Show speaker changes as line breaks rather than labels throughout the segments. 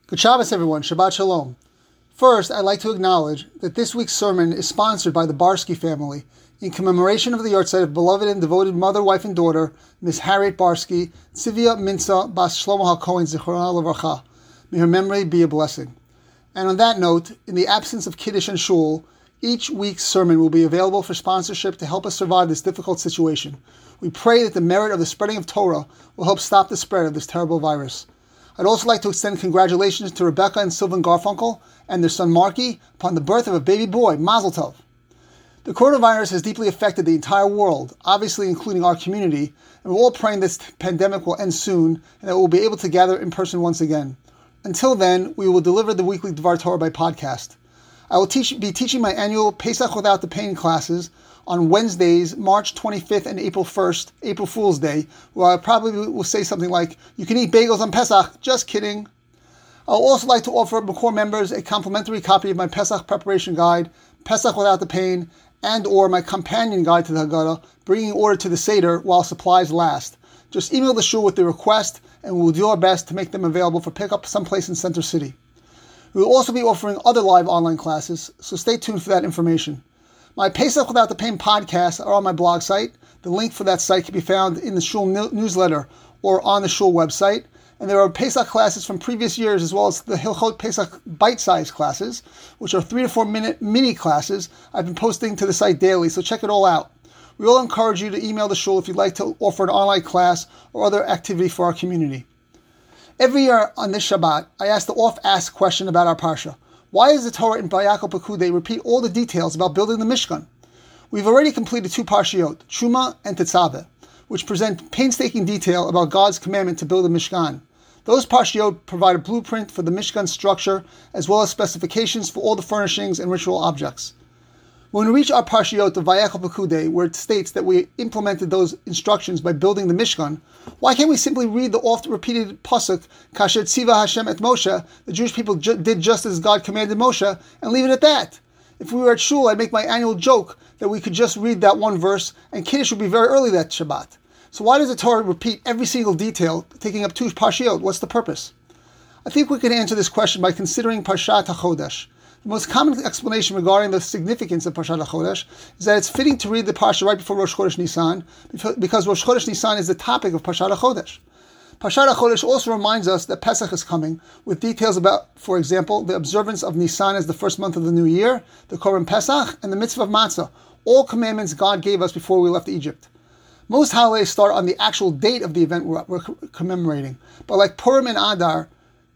Good Shabbos, everyone. Shabbat Shalom. First, I'd like to acknowledge that this week's sermon is sponsored by the Barsky family in commemoration of the yahrzeit of beloved and devoted mother, wife, and daughter, Miss Harriet Barsky, Tzivia Minsa Bas Shlomo HaKohen Zichronah Levarcha. May her memory be a blessing. And on that note, in the absence of Kiddush and Shul, each week's sermon will be available for sponsorship to help us survive this difficult situation. We pray that the merit of the spreading of Torah will help stop the spread of this terrible virus. I'd also like to extend congratulations to Rebecca and Sylvan Garfunkel and their son Marky upon the birth of a baby boy, Mazel Tov. The coronavirus has deeply affected the entire world, obviously including our community, and we're all praying this pandemic will end soon and that we'll be able to gather in person once again. Until then, we will deliver the weekly Dvar Torah by podcast. I will be teaching my annual Pesach Without the Pain classes on Wednesdays, March 25th and April 1st, April Fool's Day, where I probably will say something like, you can eat bagels on Pesach, just kidding. I would also like to offer Makor members a complimentary copy of my Pesach preparation guide, Pesach Without the Pain, and or my companion guide to the Haggadah, bringing order to the Seder while supplies last. Just email the shul with the request, and we will do our best to make them available for pickup someplace in Center City. We will also be offering other live online classes, so stay tuned for that information. My Pesach Without the Pain podcasts are on my blog site. The link for that site can be found in the Shul newsletter or on the Shul website. And there are Pesach classes from previous years as well as the Hilchot Pesach bite-sized classes, which are 3 to 4 minute mini classes I've been posting to the site daily, so check it all out. We all encourage you to email the Shul if you'd like to offer an online class or other activity for our community. Every year on this Shabbat, I ask the oft-asked question about our Parsha. Why does the Torah in Vayakol Pekudei repeat all the details about building the Mishkan? We've already completed 2 Parshiot, Truma and Tetzaveh, which present painstaking detail about God's commandment to build a Mishkan. Those Parshiot provide a blueprint for the Mishkan structure, as well as specifications for all the furnishings and ritual objects. When we reach our Parshiot of Vayakol Pekudei, where it states that we implemented those instructions by building the Mishkan, why can't we simply read the oft-repeated pasuk, Kasher Tziva Hashem et Moshe, the Jewish people did just as God commanded Moshe, and leave it at that? If we were at Shul, I'd make my annual joke that we could just read that one verse, and Kiddush would be very early that Shabbat. So why does the Torah repeat every single detail, taking up 2 Parshiot? What's the purpose? I think we can answer this question by considering Parshat HaChodesh. The most common explanation regarding the significance of Parshat HaChodesh is that it's fitting to read the Parsha right before Rosh Chodesh Nisan, because Rosh Chodesh Nisan is the topic of Parshat HaChodesh. Parshat HaChodesh also reminds us that Pesach is coming, with details about, for example, the observance of Nisan as the first month of the new year, the Korban Pesach, and the mitzvah of Matzah, all commandments God gave us before we left Egypt. Most holidays start on the actual date of the event we're commemorating, but like Purim and Adar,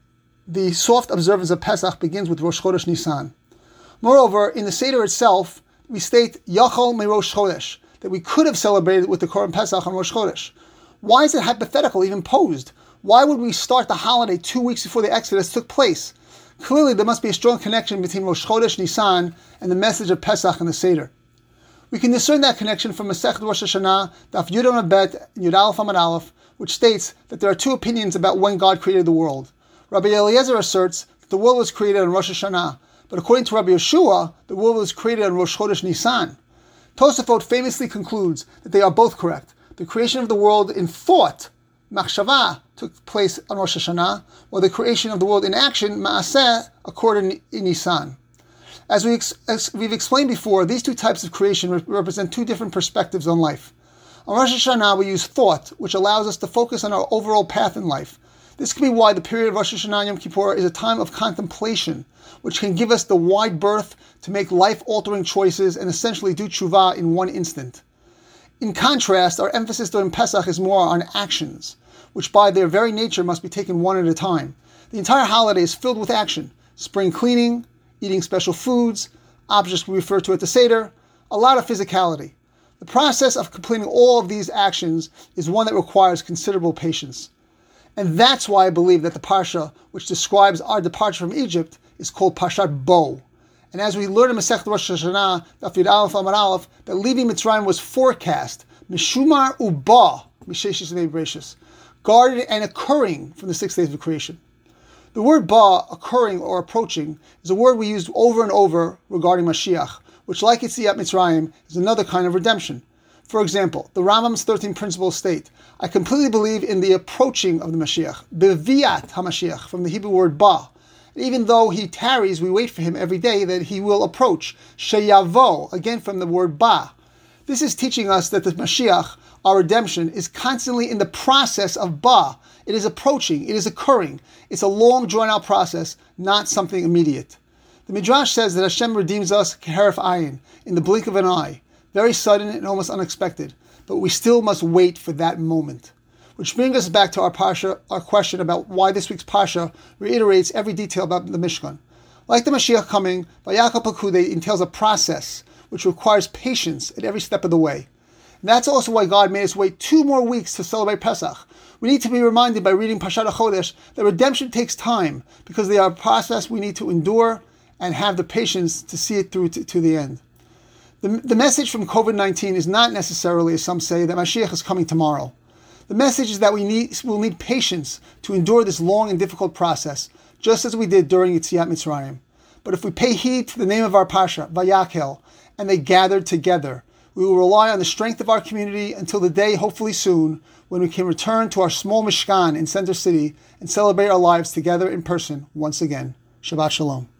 the soft observance of Pesach begins with Rosh Chodesh Nisan. Moreover, in the Seder itself, we state Yachol me Rosh Chodesh, that we could have celebrated with the Korban Pesach on Rosh Chodesh. Why is it hypothetical, even posed? Why would we start the holiday 2 weeks before the Exodus took place? Clearly, there must be a strong connection between Rosh Chodesh Nisan and the message of Pesach and the Seder. We can discern that connection from Masechet Rosh Hashanah, Daf Yud Amud Bet, and Yud Aleph Amud Aleph, which states that there are 2 opinions about when God created the world. Rabbi Eliezer asserts that the world was created on Rosh Hashanah, but according to Rabbi Yeshua, the world was created on Rosh Chodesh Nisan. Tosafot famously concludes that they are both correct. The creation of the world in thought, Machshavah, took place on Rosh Hashanah, while the creation of the world in action, Ma'aseh, occurred in Nisan. As we've explained before, these 2 types of creation represent 2 different perspectives on life. On Rosh Hashanah, we use thought, which allows us to focus on our overall path in life. This could be why the period of Rosh Hashanah and Yom Kippur is a time of contemplation, which can give us the wide berth to make life-altering choices and essentially do tshuva in one instant. In contrast, our emphasis during Pesach is more on actions, which by their very nature must be taken one at a time. The entire holiday is filled with action: spring cleaning, eating special foods, objects we refer to at the Seder, a lot of physicality. The process of completing all of these actions is one that requires considerable patience. And that's why I believe that the Parsha, which describes our departure from Egypt, is called Parshat Bo. And as we learn in Masechet Rosh Hashanah, Daf Yud Aleph Amud Aleph, that leaving Mitzrayim was forecast, Mishumar Uba, Misheshis Bereishis, guarded and occurring from the 6 days of creation. The word Ba, occurring or approaching, is a word we use over and over regarding Mashiach, which, like Yetziat Mitzrayim, is another kind of redemption. For example, the Rambam's 13 principles state, I completely believe in the approaching of the Mashiach, Beviat HaMashiach, from the Hebrew word Ba, And even though he tarries, we wait for him every day that he will approach. Sheyavo, again from the word ba. This is teaching us that the Mashiach, our redemption, is constantly in the process of ba. It is approaching, it is occurring. It's a long, drawn-out process, not something immediate. The Midrash says that Hashem redeems us keharif ayin, in the blink of an eye, very sudden and almost unexpected, but we still must wait for that moment. Which brings us back to our Pasha, our question about why this week's Pasha reiterates every detail about the Mishkan. Like the Mashiach coming, Vayakal Pekudei entails a process which requires patience at every step of the way. And that's also why God made us wait 2 more weeks to celebrate Pesach. We need to be reminded by reading Pashat HaChodesh that redemption takes time because they are a process we need to endure and have the patience to see it through to the end. The message from COVID-19 is not necessarily, as some say, that Mashiach is coming tomorrow. The message is that we'll need patience to endure this long and difficult process, just as we did during Yetziat Mitzrayim. But if we pay heed to the name of our Pasha, Vayakel, and they gathered together, we will rely on the strength of our community until the day, hopefully soon, when we can return to our small Mishkan in Center City and celebrate our lives together in person once again. Shabbat Shalom.